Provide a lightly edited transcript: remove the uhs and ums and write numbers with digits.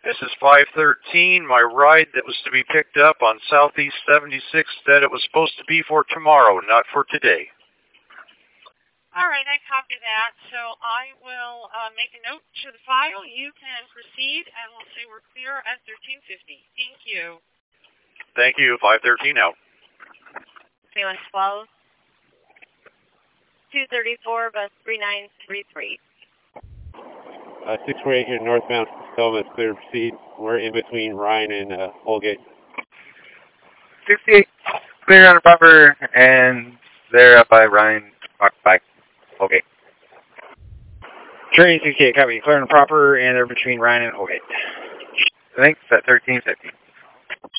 This is 513. My ride that was to be picked up on Southeast 76 said it was supposed to be for tomorrow, not for today. All right, I copy that. So I will make a note to the file. You can proceed, and we'll say we're clear at 1350. Thank you. Thank you. 513 out. 3112. 234, bus 3933. 648 here, northbound. Selma is clear to proceed. We're in between Ryan and Holgate. 68, clear on the proper, and they're up by Ryan, by Holgate. Train 68, copy, clear on the proper, and they're between Ryan and Holgate. Thanks, at 1350.